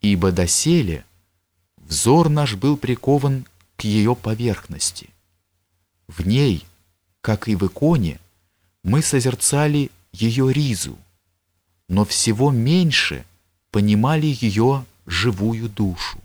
ибо доселе взор наш был прикован к ее поверхности. В ней, как и в иконе, мы созерцали ее ризу, но всего меньше понимали ее живую душу.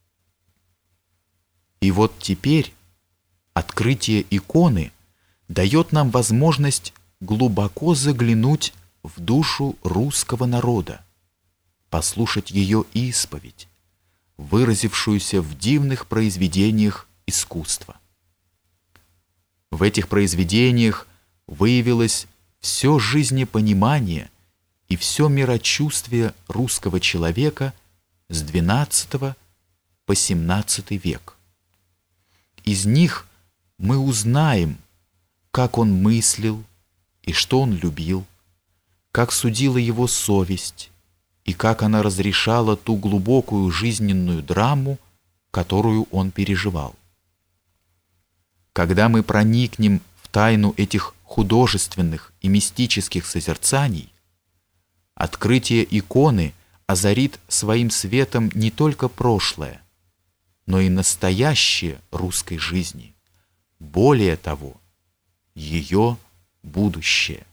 И вот теперь открытие иконы дает нам возможность глубоко заглянуть в душу русского народа, послушать ее исповедь, выразившуюся в дивных произведениях искусства. В этих произведениях выявилось все жизнепонимание и все мирочувствие русского человека с XII по XVII век. Из них мы узнаем, как он мыслил и что он любил, как судила его совесть и как она разрешала ту глубокую жизненную драму, которую он переживал. Когда мы проникнем в тайну этих художественных и мистических созерцаний, открытие иконы озарит своим светом не только прошлое, но и настоящее русской жизни, более того, ее будущее.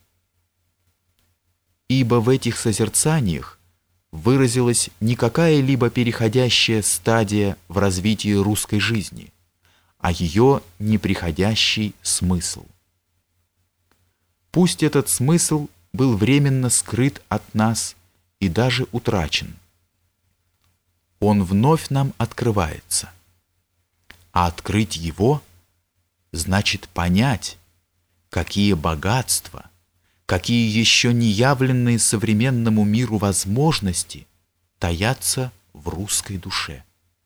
Ибо в этих созерцаниях выразилась не какая-либо переходящая стадия в развитии русской жизни, а ее неприходящий смысл. Пусть этот смысл был временно скрыт от нас и даже утрачен, он вновь нам открывается. А открыть его значит понять, какие богатства, какие еще не явленные современному миру возможности таятся в русской душе.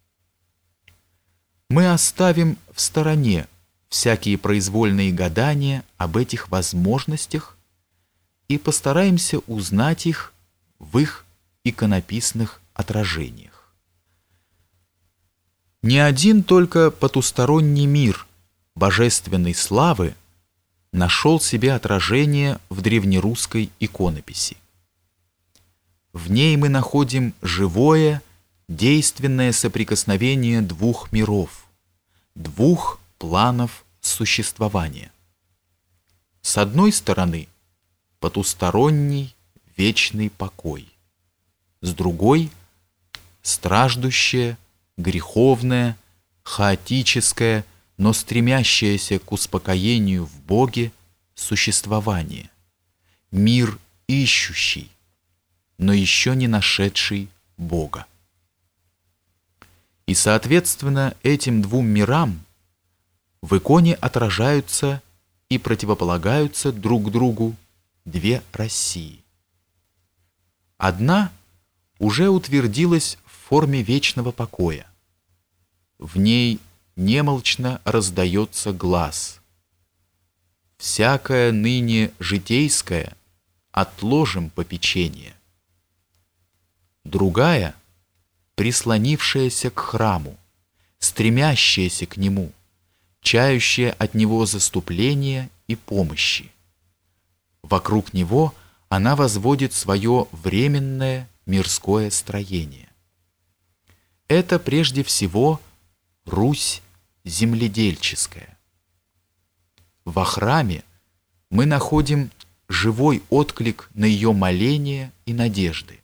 Мы оставим в стороне всякие произвольные гадания об этих возможностях и постараемся узнать их в их иконописных отражениях. Не один только потусторонний мир божественной славы нашел себе отражение в древнерусской иконописи. В ней мы находим живое, действенное соприкосновение двух миров, двух планов существования. С одной стороны, потусторонний вечный покой, с другой — страждущее, греховное, хаотическое, но стремящееся к успокоению в Боге существование, мир ищущий, но еще не нашедший Бога. И, соответственно, этим двум мирам в иконе отражаются и противополагаются друг другу две России. Одна уже утвердилась в форме вечного покоя. В ней немолчно раздается глас: «Всякое ныне житейское отложим попечение». Другая, прислонившаяся к храму, стремящаяся к нему, чающая от него заступления и помощи. Вокруг него она возводит свое временное мирское строение. Это прежде всего Русь земледельческая. Во храме мы находим живой отклик на ее моления и надежды.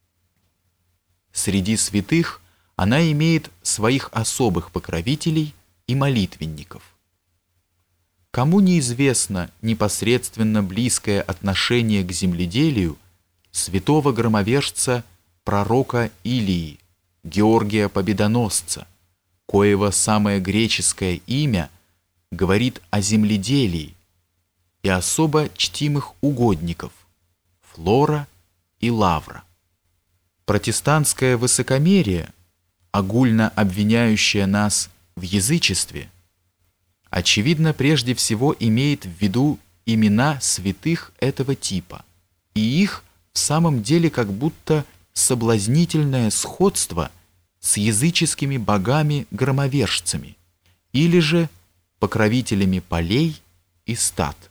Среди святых она имеет своих особых покровителей и молитвенников. Кому неизвестно непосредственно близкое отношение к земледелию святого громовержца пророка Илии, Георгия Победоносца, коего самое греческое имя говорит о земледелии, и особо чтимых угодников Флора и Лавра. Протестантское высокомерие, огульно обвиняющее нас в язычестве, очевидно, прежде всего имеет в виду имена святых этого типа, и их в самом деле как будто соблазнительное сходство с языческими богами-громовержцами или же покровителями полей и стад.